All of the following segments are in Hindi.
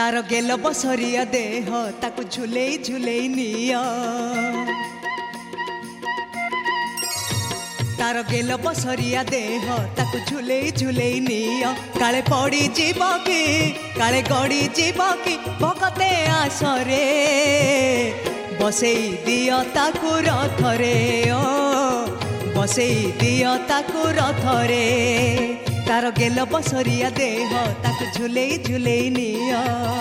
तार गेल बसरिया देह ताकू झुलेई झुलेई निया तार गेल बसरिया देह ताकू झुलेई झुलेई निया काले पड़ी जीव कि काले गड़ी जीव कि भगते आसरे बसेई दियो ताकू रथरे ओ बसेई दियो ताकू रथरे तार गेल बसरिया देह ताकू झुलेई झुलेई निया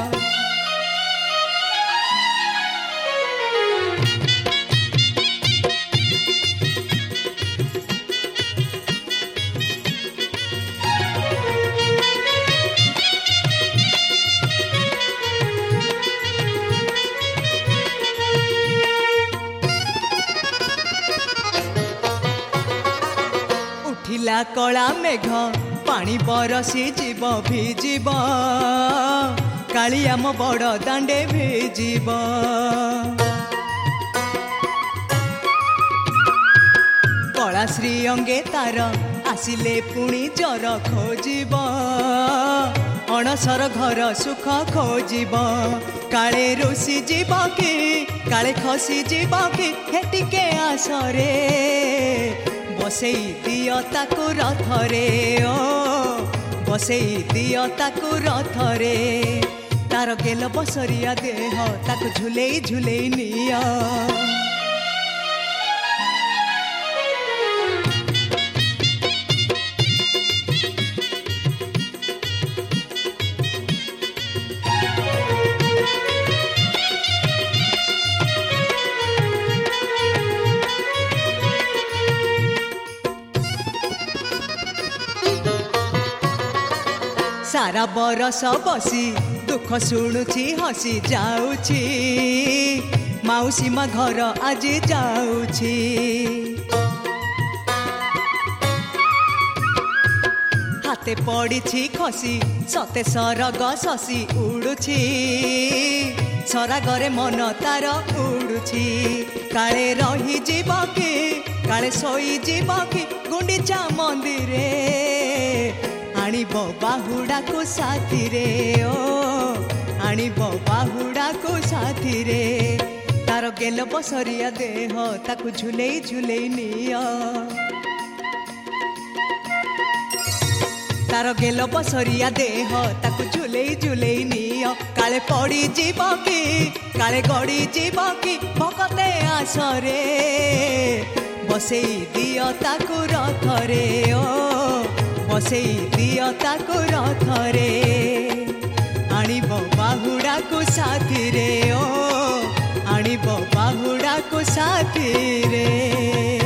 उठिला कला मेघ पानी बरसी जीव भिजीब कालिया मो बड़ दांडे भिजीब कला श्री अंगे तार आसिले पुणी जर खोजिब अणसर घर सुख खोजिब काले रुसी जीव कि काले खसी जीव कि हेटिके आसरे बसेई दियो ताकू रथरे ओ बसेई दियो ताकू रथरे तार गेल बसरिया देह ताकू झुलेई झुलेई निया सारा बरस बसी दुख शुणुची हसी जाऊची माउसी मा घर आज जाऊची हाथे पड़ी खसी सते सरग शशी उड़ुची सरागरे मन तार उड़ुची काले रही जीव कि काले सोई जीव कि गुंडीचा मंदिरे आनिब बाहुड़ा को साथी रे ओ आनिब बाहुड़ा को साथी रे तार गेल बसरिया देह ताकू झुलेई झुलेई निया तार गेल बसरिया देह ताकू झुलेई झुलेई निया काले पड़ी जीव कि काले गड़ी जीव कि भगते आसरे बसेई दियो ताकू रथरे ओ बसेई दियो ताकू रथरे आनिब बाहुड़ा को साथी रे ओ आनिब बाहुड़ा को साथी रे।